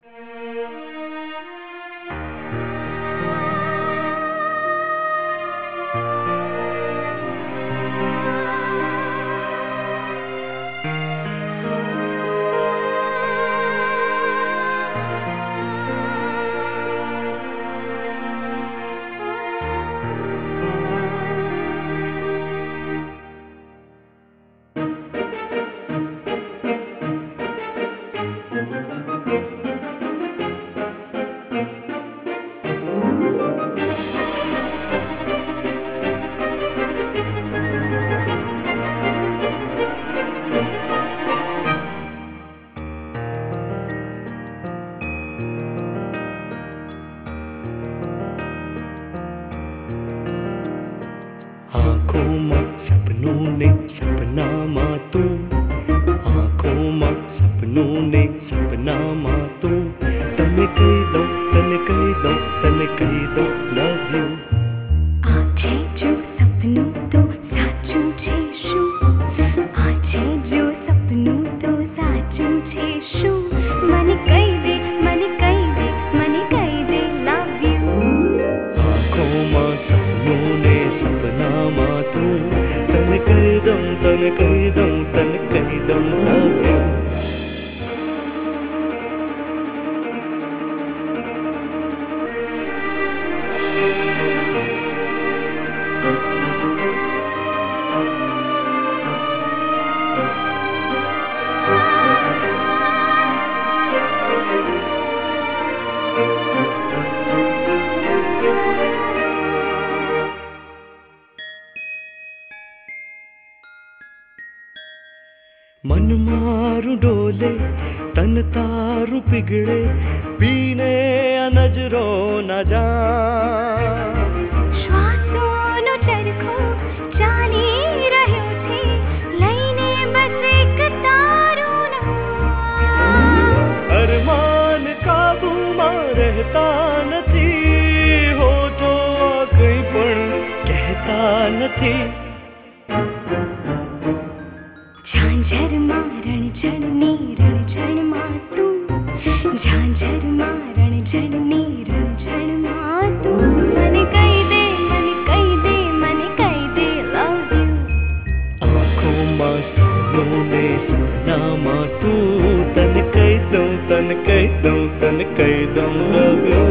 આંખોમાં સપનું ને સપનામાં તું, આંખોમાં સપનું ને સપનામાં તું. તને કહી દઉં, તને કહી દઉં, તને કહી દઉં લવ યુ. આ છે જો સપનું તો સાચું છે શું? આ છે જો સપનું તો સાચું છે શું? મને કહી દે, મને કહી દે, મને કહી દે લવ યુ. આંખોમાં સપનું ને સપનામાં તું. તને કહી દઉં, તને કહી દઉં, તને કહી દઉં લવ યુ. મન મારું ડોલે, તન તારું પીગળે, પીને આ નજરો ના જા. શ્વાસોનો ચરખો ચાલી રહ્યો છે, લઈને બસ એક તારું નામ. અરમાન કાબૂમાં રહેતા નથી, હોઠો કંઈ પણ કહેતા નથી. ઝાંઝરમાં રણઝણની રણઝણમાં તું, ઝાંઝરમાં રણઝણની રણઝણમાં તું. મને કહી દે, મને કહી દે, મને કહી દે લવ યુ. આંખોમાં સપનું ને સપનામાં તું. તને કહી દઉં, તને કહી દઉં, તને કહી દઉં લવ યુ.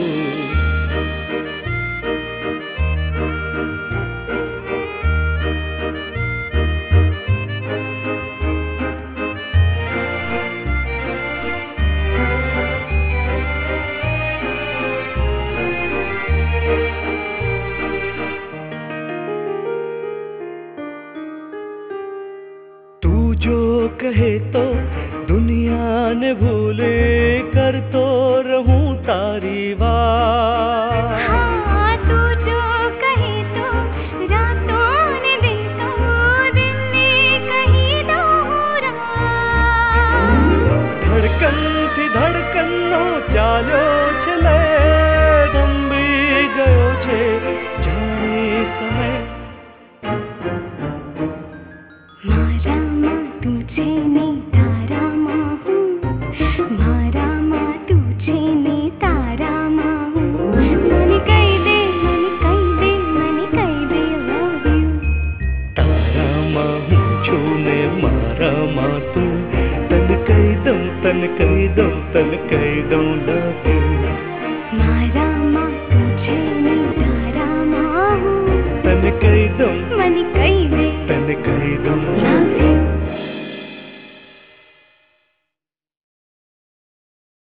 जो कहे तो दुनिया ने भूले, करतो रहूं तारी बात. हाँ, तू जो कहे तो रातों ने दिन तो दिन ने कही दो रात. धड़कन थी धड़कन नो चाल्यो चले, થંભી ગયો છે જાણે સમય. મારામાં તું છે ને તારામાં હું, મારામાં તું છે ને તારામાં હું. મને કહી દે, મને કહી દે, મને કહી દે લવ યુ. તારામાં હું છું ને મારામાં તું. તને કહી દઉં, તને કહી દઉં, તને કહી દઉં લવ યુ. મારામાં તું છે ને તારામાં હું, તને કહી દઉં, મને કહી દે, તને કહી દઉં.